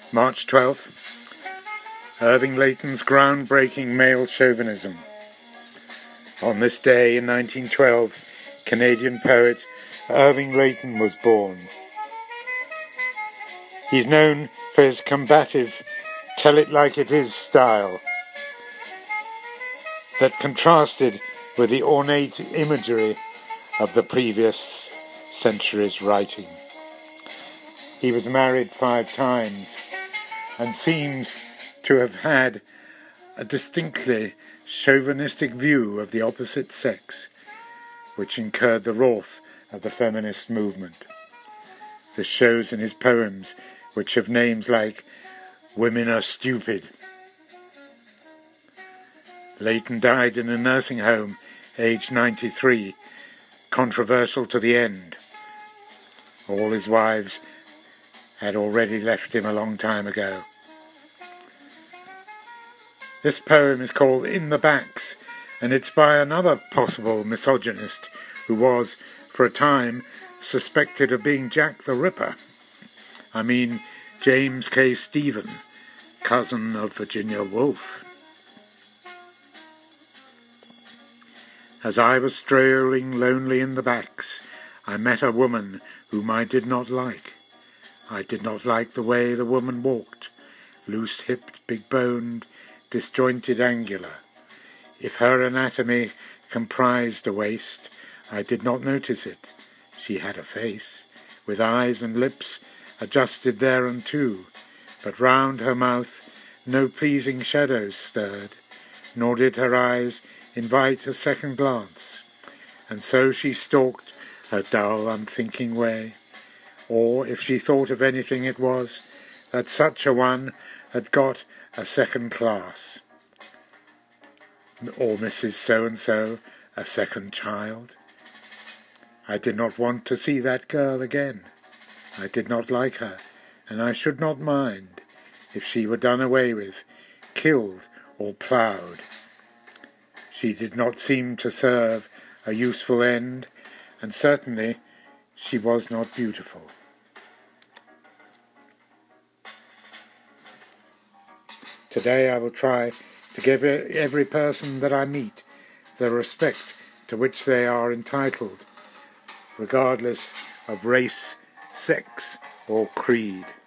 March 12th, Irving Layton's groundbreaking male chauvinism. On this day in 1912, Canadian poet Irving Layton was born. He's known for his combative, tell-it-like-it-is style that contrasted with the ornate imagery of the previous century's writing. He was married 5 times and seems to have had a distinctly chauvinistic view of the opposite sex, which incurred the wrath of the feminist movement. This shows in his poems, which have names like "Women Are Stupid." Layton died in a nursing home, aged 93, controversial to the end. All his wives had already left him a long time ago. This poem is called "In the Backs," and it's by another possible misogynist who was, for a time, suspected of being Jack the Ripper. I mean James K. Stephen, cousin of Virginia Woolf. As I was strolling lonely in the Backs, I met a woman whom I did not like. I did not like the way the woman walked, loose-hipped, big-boned, disjointed, angular. If her anatomy comprised a waist, I did not notice it. She had a face, with eyes and lips adjusted thereunto, but round her mouth no pleasing shadows stirred, nor did her eyes invite a second glance. And so she stalked her dull, unthinking way. Or, if she thought of anything, it was that such a one had got a second class, or Mrs. So-and-so, a second child. I did not want to see that girl again. I did not like her, and I should not mind if she were done away with, killed or ploughed. She did not seem to serve a useful end, and certainly she was not beautiful. Today I will try to give every person that I meet the respect to which they are entitled, regardless of race, sex, or creed.